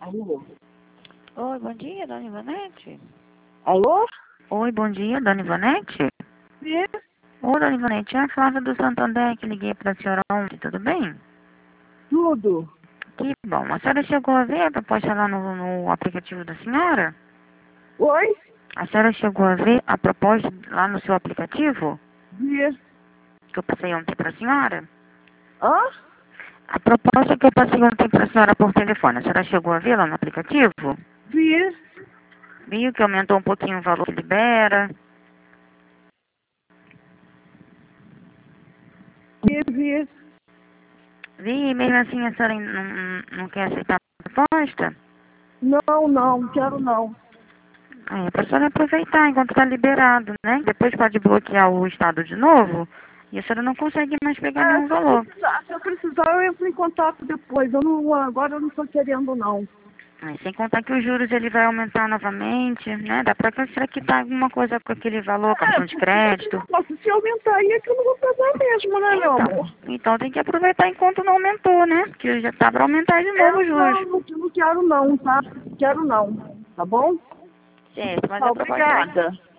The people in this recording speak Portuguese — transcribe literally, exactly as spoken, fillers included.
Alô? Oi, bom dia, dona Ivanete. Alô? Oi, bom dia, dona Ivanete. Sim? Oi, dona Ivanete, é a Flávia do Santander que liguei para a senhora ontem, tudo bem? Tudo? Que bom. A senhora chegou a ver a proposta lá no, no aplicativo da senhora? Oi? A senhora chegou a ver a proposta lá no seu aplicativo? Vi. Que eu passei ontem para a senhora? Hã? A proposta que eu passei ontem para a senhora por telefone, a senhora chegou a ver lá no aplicativo? Vi. Viu que aumentou um pouquinho o valor que libera? Vi, vi. Vi, mesmo assim a senhora não, não, não quer aceitar a proposta? Não, não, quero não. É, para a senhora aproveitar enquanto está liberado, né? Depois pode bloquear o estado de novo e a senhora não consegue mais pegar É, nenhum se eu valor. precisar, se eu precisar, eu entro em contato depois. Eu não, agora eu não estou querendo, não. É, sem contar que os juros ele vai aumentar novamente, né? Dá para a senhora quitar alguma coisa com aquele valor, É, cartão de porque crédito. nossa, se aumentar aí é que eu não vou pagar mesmo, né, meu amor? Então, então tem que aproveitar enquanto não aumentou, né? Porque já tá para aumentar de novo os É, não, juros. não, não quero não, tá? Quero não, tá bom? Certo, mas Tá, a proposta... obrigada.